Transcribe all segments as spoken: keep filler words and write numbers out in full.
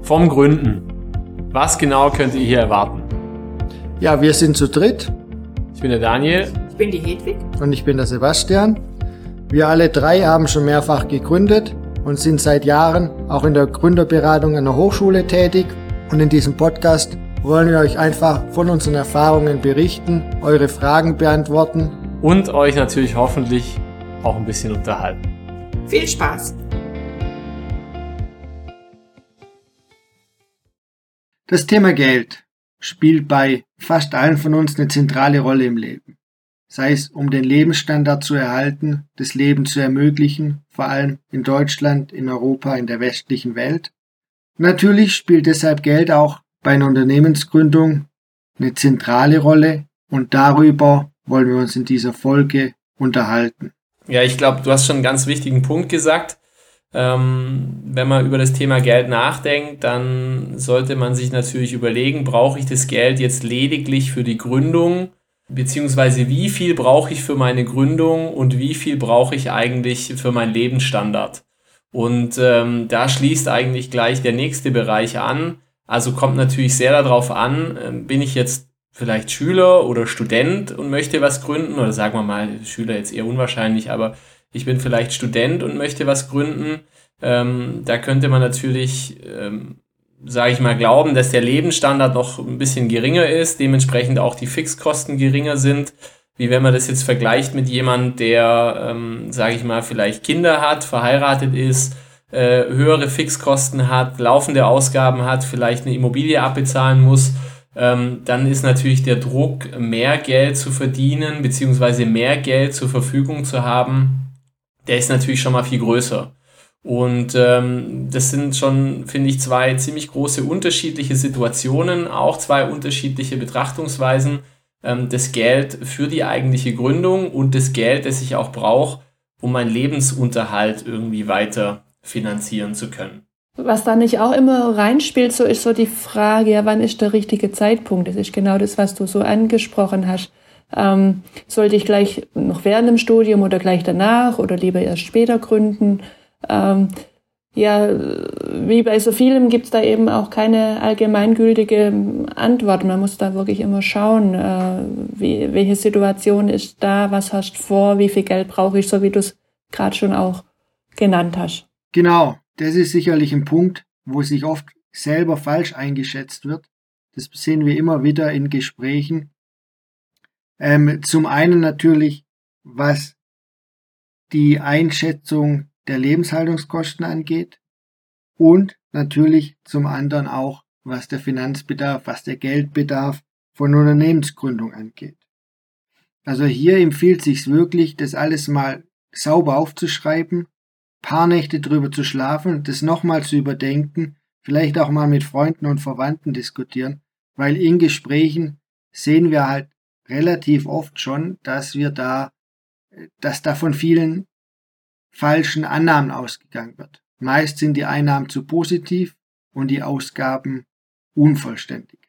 vom Gründen. Was genau könnt ihr hier erwarten? Ja, wir sind zu dritt. Ich bin der Daniel. Ich bin die Hedwig. Und ich bin der Sebastian. Wir alle drei haben schon mehrfach gegründet und sind seit Jahren auch in der Gründerberatung an der Hochschule tätig. Und in diesem Podcast wollen wir euch einfach von unseren Erfahrungen berichten, eure Fragen beantworten. Und euch natürlich hoffentlich auch ein bisschen unterhalten. Viel Spaß! Das Thema Geld spielt bei fast allen von uns eine zentrale Rolle im Leben. Sei es, um den Lebensstandard zu erhalten, das Leben zu ermöglichen, vor allem in Deutschland, in Europa, in der westlichen Welt. Natürlich spielt deshalb Geld auch bei einer Unternehmensgründung eine zentrale Rolle und darüber wollen wir uns in dieser Folge unterhalten. Ja, ich glaube, du hast schon einen ganz wichtigen Punkt gesagt. Ähm, wenn man über das Thema Geld nachdenkt, dann sollte man sich natürlich überlegen, brauche ich das Geld jetzt lediglich für die Gründung, beziehungsweise wie viel brauche ich für meine Gründung und wie viel brauche ich eigentlich für meinen Lebensstandard. Und ähm, da schließt eigentlich gleich der nächste Bereich an. Also kommt natürlich sehr darauf an, äh, bin ich jetzt vielleicht Schüler oder Student und möchte was gründen, oder sagen wir mal, Schüler jetzt eher unwahrscheinlich, aber ich bin vielleicht Student und möchte was gründen. Ähm, da könnte man natürlich, ähm, sage ich mal, glauben, dass der Lebensstandard noch ein bisschen geringer ist, dementsprechend auch die Fixkosten geringer sind, wie wenn man das jetzt vergleicht mit jemandem, der, ähm, sage ich mal, vielleicht Kinder hat, verheiratet ist, äh, höhere Fixkosten hat, laufende Ausgaben hat, vielleicht eine Immobilie abbezahlen muss. Ähm, dann ist natürlich der Druck, mehr Geld zu verdienen, beziehungsweise mehr Geld zur Verfügung zu haben, der ist natürlich schon mal viel größer. Und ähm, das sind schon, finde ich, zwei ziemlich große unterschiedliche Situationen, auch zwei unterschiedliche Betrachtungsweisen. Ähm, das Geld für die eigentliche Gründung und das Geld, das ich auch brauche, um meinen Lebensunterhalt irgendwie weiter finanzieren zu können. Was da nicht auch immer reinspielt, so ist so die Frage, ja, wann ist der richtige Zeitpunkt? Das ist genau das, was du so angesprochen hast. Ähm, sollte ich gleich noch während dem Studium oder gleich danach oder lieber erst später gründen? Ähm, ja, wie bei so vielem gibt's da eben auch keine allgemeingültige Antwort. Man muss da wirklich immer schauen, äh, wie, welche Situation ist da, was hast du vor, wie viel Geld brauche ich, so wie du es gerade schon auch genannt hast. Genau, das ist sicherlich ein Punkt, wo sich oft selber falsch eingeschätzt wird. Das sehen wir immer wieder in Gesprächen. Ähm, zum einen natürlich, was die Einschätzung der Lebenshaltungskosten angeht und natürlich zum anderen auch, was der Finanzbedarf, was der Geldbedarf von Unternehmensgründung angeht. Also hier empfiehlt sich's wirklich, das alles mal sauber aufzuschreiben, paar Nächte drüber zu schlafen, das nochmal zu überdenken, vielleicht auch mal mit Freunden und Verwandten diskutieren, weil in Gesprächen sehen wir halt relativ oft schon, dass wir da, dass da von vielen falschen Annahmen ausgegangen wird. Meist sind die Einnahmen zu positiv und die Ausgaben unvollständig.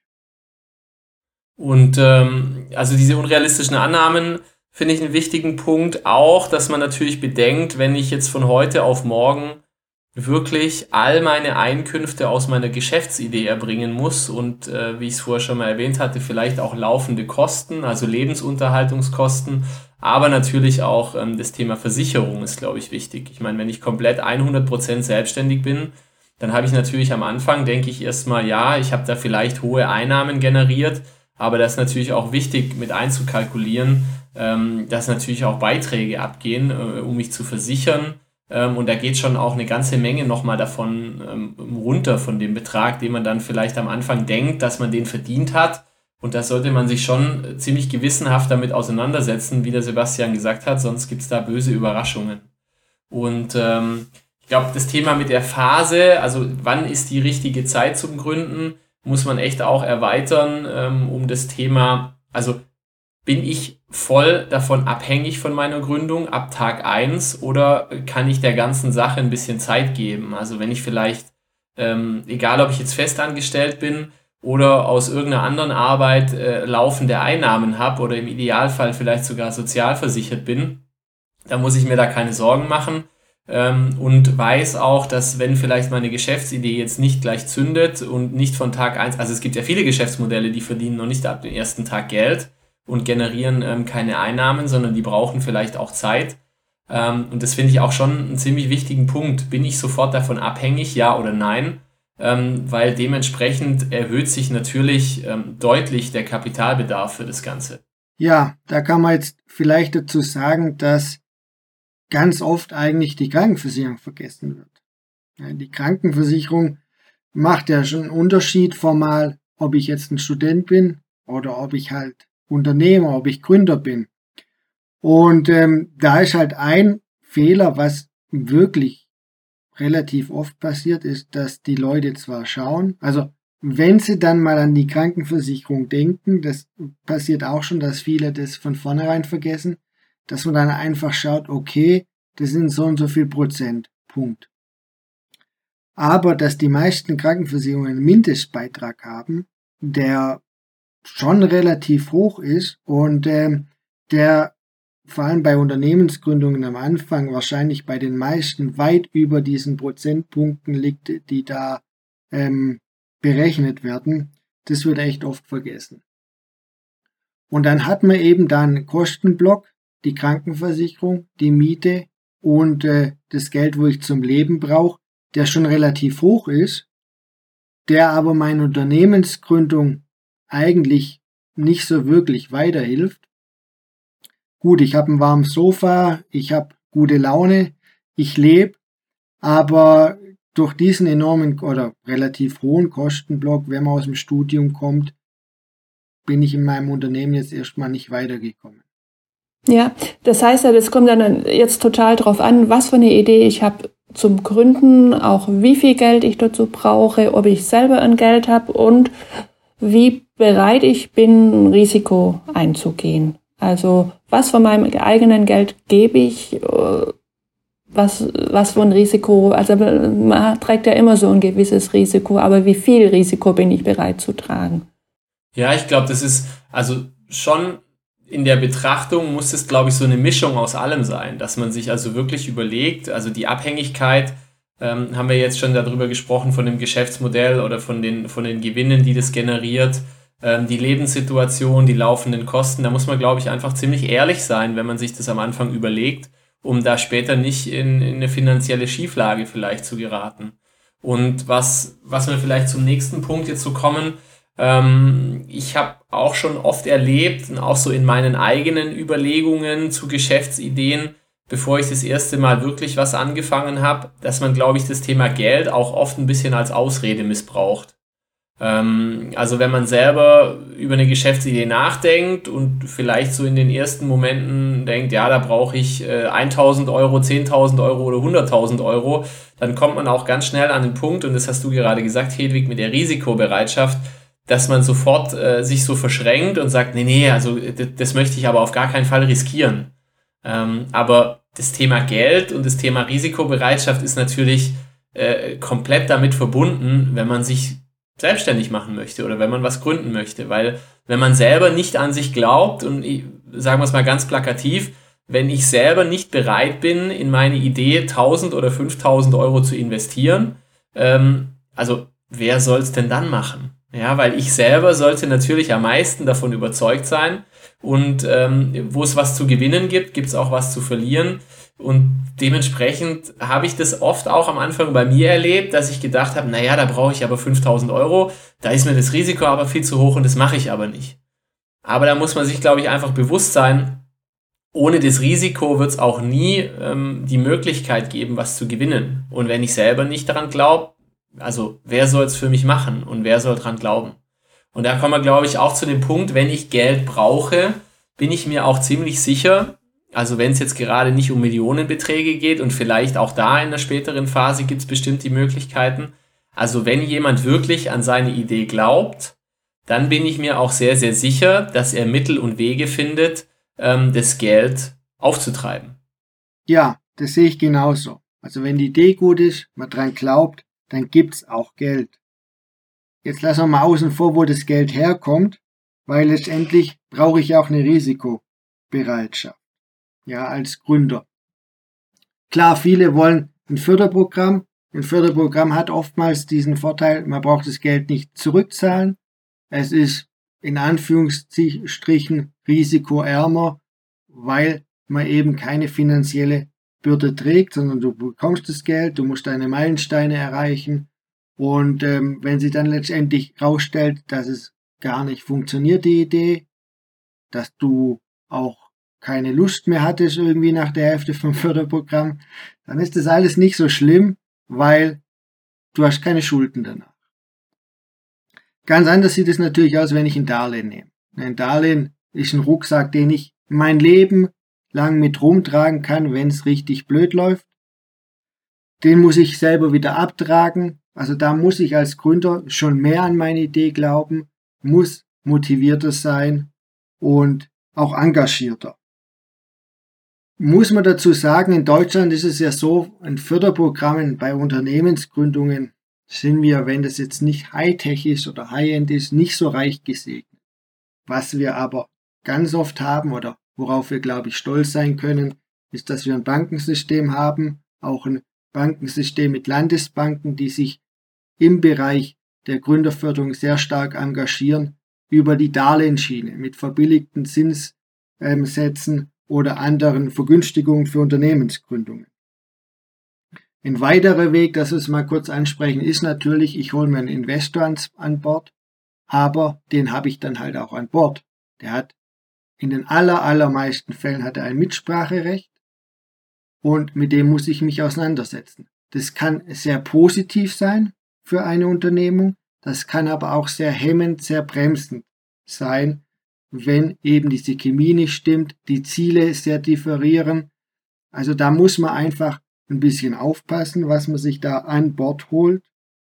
Und ähm, also diese unrealistischen Annahmen finde ich einen wichtigen Punkt auch, dass man natürlich bedenkt, wenn ich jetzt von heute auf morgen wirklich all meine Einkünfte aus meiner Geschäftsidee erbringen muss und äh, wie ich es vorher schon mal erwähnt hatte, vielleicht auch laufende Kosten, also Lebensunterhaltungskosten, aber natürlich auch ähm, das Thema Versicherung ist, glaube ich, wichtig. Ich meine, wenn ich komplett hundert Prozent selbstständig bin, dann habe ich natürlich am Anfang, denke ich erstmal, ja, ich habe da vielleicht hohe Einnahmen generiert, aber das ist natürlich auch wichtig mit einzukalkulieren, ähm, dass natürlich auch Beiträge abgehen, äh, um mich zu versichern. Ähm, und da geht schon auch eine ganze Menge nochmal davon ähm, runter, von dem Betrag, den man dann vielleicht am Anfang denkt, dass man den verdient hat. Und da sollte man sich schon ziemlich gewissenhaft damit auseinandersetzen, wie der Sebastian gesagt hat, sonst gibt es da böse Überraschungen. Und ähm, ich glaube, das Thema mit der Phase, also wann ist die richtige Zeit zum Gründen, muss man echt auch erweitern, ähm, um das Thema, also bin ich voll davon abhängig von meiner Gründung ab Tag eins oder kann ich der ganzen Sache ein bisschen Zeit geben? Also wenn ich vielleicht, ähm, egal ob ich jetzt festangestellt bin oder aus irgendeiner anderen Arbeit äh, laufende Einnahmen habe oder im Idealfall vielleicht sogar sozialversichert bin, dann muss ich mir da keine Sorgen machen. ähm, und weiß auch, dass wenn vielleicht meine Geschäftsidee jetzt nicht gleich zündet und nicht von Tag eins, also es gibt ja viele Geschäftsmodelle, die verdienen noch nicht ab dem ersten Tag Geld und generieren ähm, keine Einnahmen, sondern die brauchen vielleicht auch Zeit. Ähm, und das finde ich auch schon einen ziemlich wichtigen Punkt. Bin ich sofort davon abhängig, ja oder nein? Ähm, weil dementsprechend erhöht sich natürlich ähm, deutlich der Kapitalbedarf für das Ganze. Ja, da kann man jetzt vielleicht dazu sagen, dass ganz oft eigentlich die Krankenversicherung vergessen wird. Ja, die Krankenversicherung macht ja schon einen Unterschied formal, ob ich jetzt ein Student bin oder ob ich halt Unternehmer, ob ich Gründer bin. Und ähm, da ist halt ein Fehler, was wirklich relativ oft passiert, ist, dass die Leute zwar schauen, also wenn sie dann mal an die Krankenversicherung denken, das passiert auch schon, dass viele das von vornherein vergessen, dass man dann einfach schaut, okay, das sind so und so viel Prozent, Punkt. Aber dass die meisten Krankenversicherungen einen Mindestbeitrag haben, der schon relativ hoch ist und ähm, der vor allem bei Unternehmensgründungen am Anfang wahrscheinlich bei den meisten weit über diesen Prozentpunkten liegt, die da ähm, berechnet werden, das wird echt oft vergessen. Und dann hat man eben da einen Kostenblock, die Krankenversicherung, die Miete und äh, das Geld, wo ich zum Leben brauche, der schon relativ hoch ist, der aber meine Unternehmensgründung eigentlich nicht so wirklich weiterhilft. Gut, ich habe ein warmes Sofa, ich habe gute Laune, ich lebe, aber durch diesen enormen oder relativ hohen Kostenblock, wenn man aus dem Studium kommt, bin ich in meinem Unternehmen jetzt erstmal nicht weitergekommen. Ja, das heißt ja, das kommt dann jetzt total drauf an, was für eine Idee ich habe zum Gründen, auch wie viel Geld ich dazu brauche, ob ich selber ein Geld habe und wie bereit ich bin, ein Risiko einzugehen. Also was von meinem eigenen Geld gebe ich, was, was für ein Risiko, also man trägt ja immer so ein gewisses Risiko, aber wie viel Risiko bin ich bereit zu tragen? Ja, ich glaube, das ist also schon in der Betrachtung muss es, glaube ich, so eine Mischung aus allem sein, dass man sich also wirklich überlegt, also die Abhängigkeit, ähm, haben wir jetzt schon darüber gesprochen, von dem Geschäftsmodell oder von den, von den Gewinnen, die das generiert, ähm, die Lebenssituation, die laufenden Kosten, da muss man, glaube ich, einfach ziemlich ehrlich sein, wenn man sich das am Anfang überlegt, um da später nicht in, in eine finanzielle Schieflage vielleicht zu geraten. Und was, was wir vielleicht zum nächsten Punkt jetzt so kommen, ähm, ich habe auch schon oft erlebt, und auch so in meinen eigenen Überlegungen zu Geschäftsideen, bevor ich das erste Mal wirklich was angefangen habe, dass man, glaube ich, das Thema Geld auch oft ein bisschen als Ausrede missbraucht. Ähm, also wenn man selber über eine Geschäftsidee nachdenkt und vielleicht so in den ersten Momenten denkt, ja, da brauche ich äh, eintausend Euro, zehntausend Euro oder hunderttausend Euro, dann kommt man auch ganz schnell an den Punkt, und das hast du gerade gesagt, Hedwig, mit der Risikobereitschaft, dass man sofort äh, sich so verschränkt und sagt, nee, nee, also d- das möchte ich aber auf gar keinen Fall riskieren. Ähm, aber das Thema Geld und das Thema Risikobereitschaft ist natürlich äh, komplett damit verbunden, wenn man sich selbstständig machen möchte oder wenn man was gründen möchte, weil wenn man selber nicht an sich glaubt, und ich, sagen wir es mal ganz plakativ, wenn ich selber nicht bereit bin, in meine Idee tausend oder fünftausend Euro zu investieren, ähm, also wer soll es denn dann machen? Ja, weil ich selber sollte natürlich am meisten davon überzeugt sein, und ähm, wo es was zu gewinnen gibt, gibt es auch was zu verlieren, und dementsprechend habe ich das oft auch am Anfang bei mir erlebt, dass ich gedacht habe, naja, da brauche ich aber fünftausend Euro, da ist mir das Risiko aber viel zu hoch und das mache ich aber nicht. Aber da muss man sich, glaube ich, einfach bewusst sein, ohne das Risiko wird es auch nie ähm, die Möglichkeit geben, was zu gewinnen. Und wenn ich selber nicht daran glaube, also wer soll es für mich machen und wer soll dran glauben? Und da kommen wir, glaube ich, auch zu dem Punkt, wenn ich Geld brauche, bin ich mir auch ziemlich sicher, also wenn es jetzt gerade nicht um Millionenbeträge geht, und vielleicht auch da in der späteren Phase gibt es bestimmt die Möglichkeiten, also wenn jemand wirklich an seine Idee glaubt, dann bin ich mir auch sehr, sehr sicher, dass er Mittel und Wege findet, ähm, das Geld aufzutreiben. Ja, das sehe ich genauso. Also wenn die Idee gut ist, man dran glaubt, dann gibt's auch Geld. Jetzt lassen wir mal außen vor, wo das Geld herkommt, weil letztendlich brauche ich auch eine Risikobereitschaft, ja, als Gründer. Klar, viele wollen ein Förderprogramm. Ein Förderprogramm hat oftmals diesen Vorteil, man braucht das Geld nicht zurückzahlen. Es ist in Anführungsstrichen risikoärmer, weil man eben keine finanzielle Bürde trägt, sondern du bekommst das Geld, du musst deine Meilensteine erreichen und ähm, wenn sich dann letztendlich rausstellt, dass es gar nicht funktioniert, die Idee, dass du auch keine Lust mehr hattest irgendwie nach der Hälfte vom Förderprogramm, dann ist das alles nicht so schlimm, weil du hast keine Schulden danach. Ganz anders sieht es natürlich aus, wenn ich ein Darlehen nehme. Ein Darlehen ist ein Rucksack, den ich mein Leben lang mit rumtragen kann, wenn es richtig blöd läuft. Den muss ich selber wieder abtragen. Also da muss ich als Gründer schon mehr an meine Idee glauben, muss motivierter sein und auch engagierter. Muss man dazu sagen, in Deutschland ist es ja so, in Förderprogrammen bei Unternehmensgründungen sind wir, wenn das jetzt nicht Hightech ist oder High-End ist, nicht so reich gesegnet. Was wir aber ganz oft haben oder worauf wir, glaube ich, stolz sein können, ist, dass wir ein Bankensystem haben, auch ein Bankensystem mit Landesbanken, die sich im Bereich der Gründerförderung sehr stark engagieren, über die Darlehensschiene mit verbilligten Zinssätzen oder anderen Vergünstigungen für Unternehmensgründungen. Ein weiterer Weg, das wir es mal kurz ansprechen, ist natürlich, ich hole mir einen Investor ans, an Bord, aber den habe ich dann halt auch an Bord. Der hat in den aller, allermeisten Fällen hat er ein Mitspracherecht und mit dem muss ich mich auseinandersetzen. Das kann sehr positiv sein für eine Unternehmung, das kann aber auch sehr hemmend, sehr bremsend sein, wenn eben diese Chemie nicht stimmt, die Ziele sehr differieren. Also da muss man einfach ein bisschen aufpassen, was man sich da an Bord holt.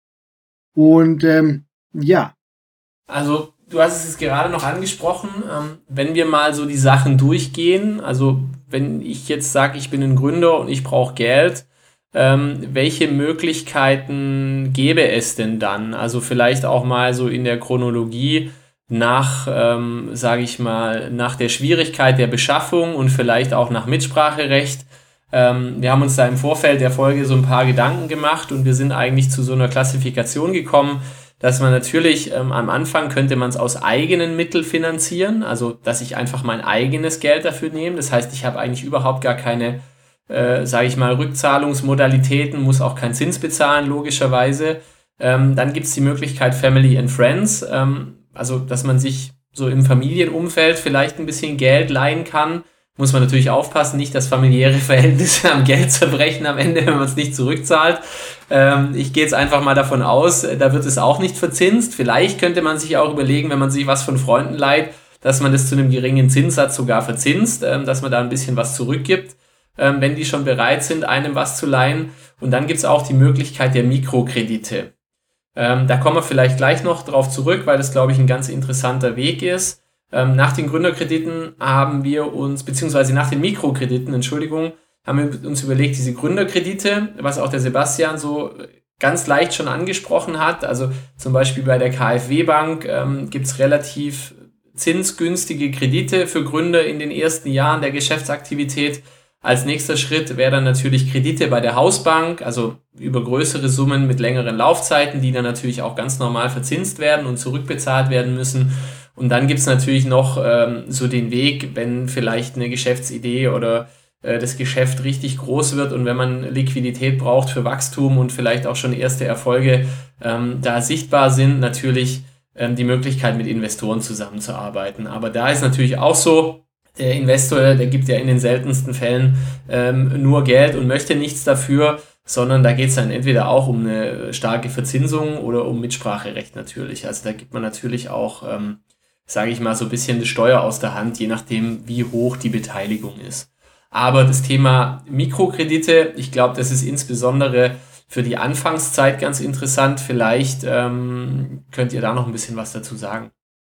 Und ähm, ja. Also du hast es jetzt gerade noch angesprochen, ähm, wenn wir mal so die Sachen durchgehen, also wenn ich jetzt sage, ich bin ein Gründer und ich brauche Geld, ähm, welche Möglichkeiten gäbe es denn dann? Also vielleicht auch mal so in der Chronologie nach, ähm, sage ich mal, nach der Schwierigkeit der Beschaffung und vielleicht auch nach Mitspracherecht. Ähm, wir haben uns da im Vorfeld der Folge so ein paar Gedanken gemacht und wir sind eigentlich zu so einer Klassifikation gekommen, dass man natürlich ähm, am Anfang könnte man es aus eigenen Mitteln finanzieren, also dass ich einfach mein eigenes Geld dafür nehme. Das heißt, ich habe eigentlich überhaupt gar keine, äh, sage ich mal, Rückzahlungsmodalitäten, muss auch keinen Zins bezahlen, logischerweise. Ähm, dann gibt es die Möglichkeit Family and Friends, ähm, also dass man sich so im Familienumfeld vielleicht ein bisschen Geld leihen kann. Muss man natürlich aufpassen, nicht das familiäre Verhältnis am Geld zerbrechen am Ende, wenn man es nicht zurückzahlt. Ähm, ich gehe jetzt einfach mal davon aus, da wird es auch nicht verzinst. Vielleicht könnte man sich auch überlegen, wenn man sich was von Freunden leiht, dass man das zu einem geringen Zinssatz sogar verzinst, ähm, dass man da ein bisschen was zurückgibt, ähm, wenn die schon bereit sind, einem was zu leihen. Und dann gibt es auch die Möglichkeit der Mikrokredite. Ähm, da kommen wir vielleicht gleich noch drauf zurück, weil das, glaube ich, ein ganz interessanter Weg ist. Ähm, nach den Gründerkrediten haben wir uns, beziehungsweise nach den Mikrokrediten, Entschuldigung, haben wir uns überlegt, diese Gründerkredite, was auch der Sebastian so ganz leicht schon angesprochen hat, also zum Beispiel bei der KfW-Bank ähm, gibt es relativ zinsgünstige Kredite für Gründer in den ersten Jahren der Geschäftsaktivität. Als nächster Schritt wäre dann natürlich Kredite bei der Hausbank, also über größere Summen mit längeren Laufzeiten, die dann natürlich auch ganz normal verzinst werden und zurückbezahlt werden müssen. Und dann gibt's natürlich noch ähm, so den Weg, wenn vielleicht eine Geschäftsidee oder äh, das Geschäft richtig groß wird und wenn man Liquidität braucht für Wachstum und vielleicht auch schon erste Erfolge ähm, da sichtbar sind, natürlich ähm, die Möglichkeit, mit Investoren zusammenzuarbeiten. Aber da ist natürlich auch so, der Investor, der gibt ja in den seltensten Fällen ähm, nur Geld und möchte nichts dafür, sondern da geht's dann entweder auch um eine starke Verzinsung oder um Mitspracherecht natürlich. Also da gibt man natürlich auch ähm, sage ich mal, so ein bisschen die Steuer aus der Hand, je nachdem, wie hoch die Beteiligung ist. Aber das Thema Mikrokredite, ich glaube, das ist insbesondere für die Anfangszeit ganz interessant. Vielleicht ähm, könnt ihr da noch ein bisschen was dazu sagen.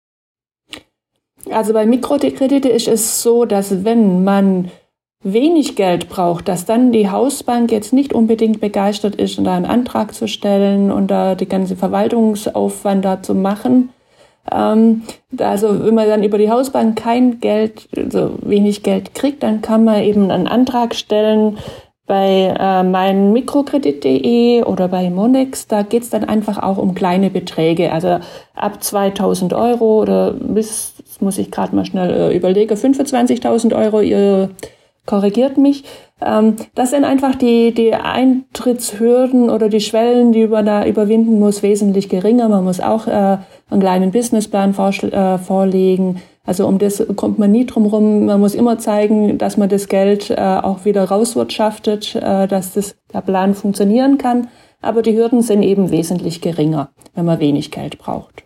Also bei Mikrokredite ist es so, dass wenn man wenig Geld braucht, dass dann die Hausbank jetzt nicht unbedingt begeistert ist, da einen Antrag zu stellen und da die ganze Verwaltungsaufwand da zu machen. Ähm, also wenn man dann über die Hausbank kein Geld, also wenig Geld kriegt, dann kann man eben einen Antrag stellen Bei äh, mein Mikrokredit punkt de oder bei Monex, da geht es dann einfach auch um kleine Beträge. Also ab zweitausend Euro oder bis, das muss ich gerade mal schnell äh, überlegen, fünfundzwanzigtausend Euro, ihr korrigiert mich. Ähm, das sind einfach die, die Eintrittshürden oder die Schwellen, die man da überwinden muss, wesentlich geringer. Man muss auch äh, einen kleinen Businessplan vorschl- äh, vorlegen. Also um das kommt man nie drum rum. Man muss immer zeigen, dass man das Geld äh, auch wieder rauswirtschaftet, äh, dass das, der Plan funktionieren kann. Aber die Hürden sind eben wesentlich geringer, wenn man wenig Geld braucht.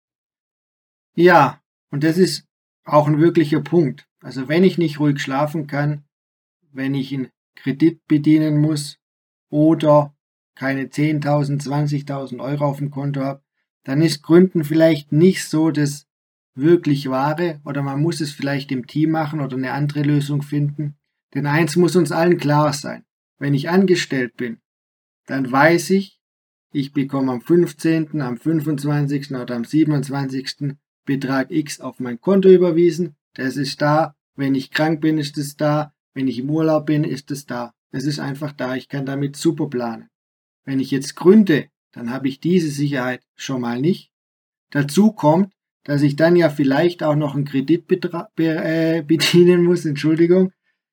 Ja, und das ist auch ein wirklicher Punkt. Also wenn ich nicht ruhig schlafen kann, wenn ich einen Kredit bedienen muss oder keine zehntausend, zwanzigtausend Euro auf dem Konto habe, dann ist Gründen vielleicht nicht so das wirklich Wahre oder man muss es vielleicht im Team machen oder eine andere Lösung finden. Denn eins muss uns allen klar sein. Wenn ich angestellt bin, dann weiß ich, ich bekomme am fünfzehnten, am fünfundzwanzigsten oder am siebenundzwanzigsten Betrag X auf mein Konto überwiesen. Das ist da. Wenn ich krank bin, ist es da. Wenn ich im Urlaub bin, ist es da. Es ist einfach da. Ich kann damit super planen. Wenn ich jetzt gründe, dann habe ich diese Sicherheit schon mal nicht. Dazu kommt, dass ich dann ja vielleicht auch noch einen Kredit betra- be- äh, bedienen muss, Entschuldigung,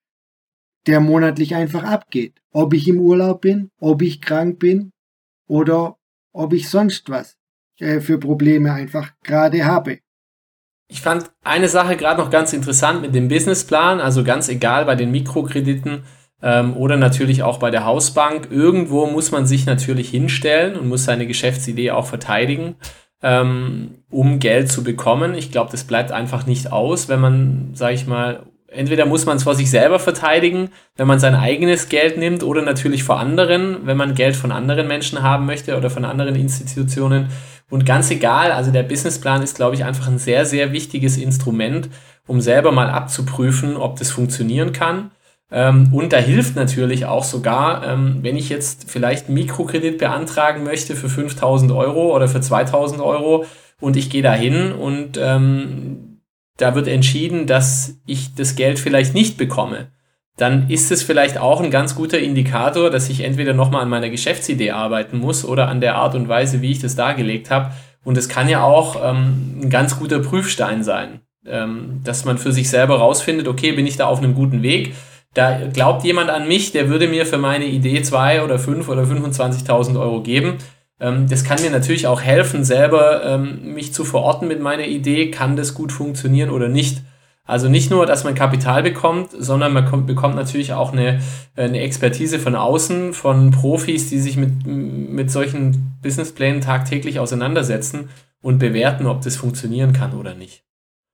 der monatlich einfach abgeht. Ob ich im Urlaub bin, ob ich krank bin oder ob ich sonst was äh, für Probleme einfach gerade habe. Ich fand eine Sache gerade noch ganz interessant mit dem Businessplan, also ganz egal bei den Mikrokrediten ähm, oder natürlich auch bei der Hausbank. Irgendwo muss man sich natürlich hinstellen und muss seine Geschäftsidee auch verteidigen, ähm, um Geld zu bekommen. Ich glaube, das bleibt einfach nicht aus, wenn man, sage ich mal, entweder muss man es vor sich selber verteidigen, wenn man sein eigenes Geld nimmt oder natürlich vor anderen, wenn man Geld von anderen Menschen haben möchte oder von anderen Institutionen. Und ganz egal, also der Businessplan ist, glaube ich, einfach ein sehr, sehr wichtiges Instrument, um selber mal abzuprüfen, ob das funktionieren kann. Ähm, und da hilft natürlich auch sogar, ähm, wenn ich jetzt vielleicht einen Mikrokredit beantragen möchte für fünftausend Euro oder für zweitausend Euro und ich gehe da hin und ähm, da wird entschieden, dass ich das Geld vielleicht nicht bekomme, dann ist es vielleicht auch ein ganz guter Indikator, dass ich entweder nochmal an meiner Geschäftsidee arbeiten muss oder an der Art und Weise, wie ich das dargelegt habe. Und es kann ja auch ähm, ein ganz guter Prüfstein sein, ähm, dass man für sich selber rausfindet, okay, bin ich da auf einem guten Weg? Da glaubt jemand an mich, der würde mir für meine Idee zwei oder fünf oder fünfundzwanzigtausend Euro geben. Ähm, das kann mir natürlich auch helfen, selber ähm, mich zu verorten mit meiner Idee, kann das gut funktionieren oder nicht. Also nicht nur, dass man Kapital bekommt, sondern man kommt, bekommt natürlich auch eine, eine Expertise von außen, von Profis, die sich mit, mit solchen Businessplänen tagtäglich auseinandersetzen und bewerten, ob das funktionieren kann oder nicht.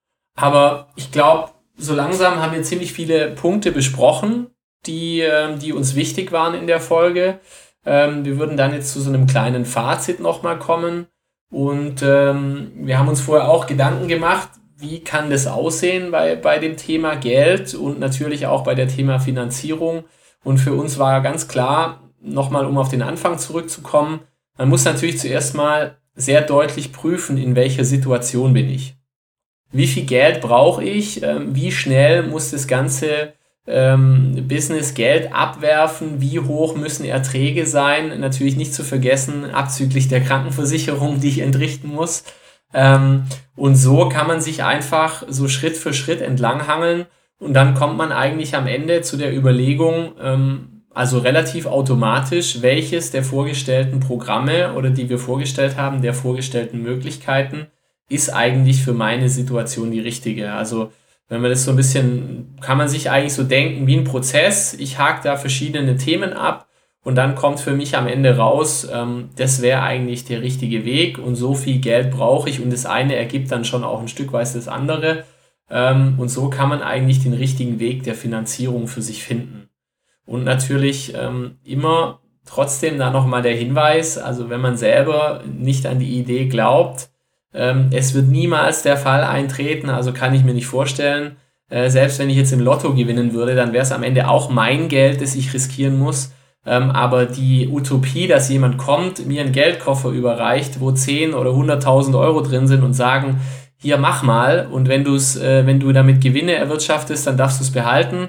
Aber ich glaube, so langsam haben wir ziemlich viele Punkte besprochen, die, die uns wichtig waren in der Folge. Wir würden dann jetzt zu so einem kleinen Fazit nochmal kommen. Und ähm, wir haben uns vorher auch Gedanken gemacht, wie kann das aussehen bei, bei dem Thema Geld und natürlich auch bei der Thema Finanzierung. Und für uns war ganz klar, nochmal um auf den Anfang zurückzukommen, man muss natürlich zuerst mal sehr deutlich prüfen, in welcher Situation bin ich. Wie viel Geld brauche ich? Ähm, wie schnell muss das ganze ähm, Business Geld abwerfen? Wie hoch müssen Erträge sein? Natürlich nicht zu vergessen, abzüglich der Krankenversicherung, die ich entrichten muss. Ähm, und so kann man sich einfach so Schritt für Schritt entlanghangeln und dann kommt man eigentlich am Ende zu der Überlegung, ähm, also relativ automatisch, welches der vorgestellten Programme oder die wir vorgestellt haben, der vorgestellten Möglichkeiten, ist eigentlich für meine Situation die richtige. Also wenn man das so ein bisschen, kann man sich eigentlich so denken wie ein Prozess, ich hake da verschiedene Themen ab. Und dann kommt für mich am Ende raus, ähm, das wäre eigentlich der richtige Weg und so viel Geld brauche ich und das eine ergibt dann schon auch ein Stück weit das andere. Ähm, und so kann man eigentlich den richtigen Weg der Finanzierung für sich finden. Und natürlich ähm, immer trotzdem da nochmal der Hinweis, also wenn man selber nicht an die Idee glaubt, ähm, es wird niemals der Fall eintreten, also kann ich mir nicht vorstellen, äh, selbst wenn ich jetzt im Lotto gewinnen würde, dann wäre es am Ende auch mein Geld, das ich riskieren muss. Ähm, aber die Utopie, dass jemand kommt, mir einen Geldkoffer überreicht, wo zehn oder hunderttausend Euro drin sind und sagen, hier mach mal und wenn, du's, äh, wenn du damit Gewinne erwirtschaftest, dann darfst du es behalten.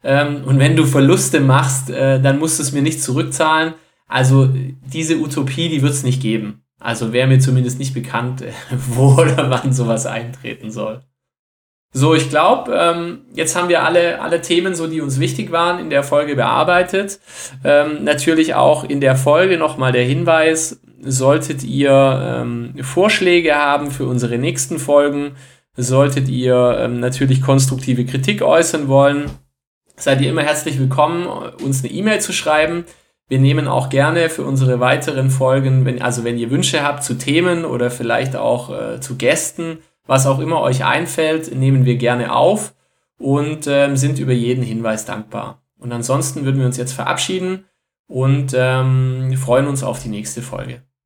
ähm, und wenn du Verluste machst, äh, dann musst du es mir nicht zurückzahlen. Also diese Utopie, die wird es nicht geben. Also wäre mir zumindest nicht bekannt, wo oder wann sowas eintreten soll. So, ich glaube, ähm, jetzt haben wir alle, alle Themen, so die uns wichtig waren, in der Folge bearbeitet. Ähm, natürlich auch in der Folge nochmal der Hinweis, solltet ihr ähm, Vorschläge haben für unsere nächsten Folgen, solltet ihr ähm, natürlich konstruktive Kritik äußern wollen, seid ihr immer herzlich willkommen, uns eine E-Mail zu schreiben. Wir nehmen auch gerne für unsere weiteren Folgen, wenn, also wenn ihr Wünsche habt zu Themen oder vielleicht auch äh, zu Gästen, was auch immer euch einfällt, nehmen wir gerne auf und ähm, sind über jeden Hinweis dankbar. Und ansonsten würden wir uns jetzt verabschieden und ähm, freuen uns auf die nächste Folge.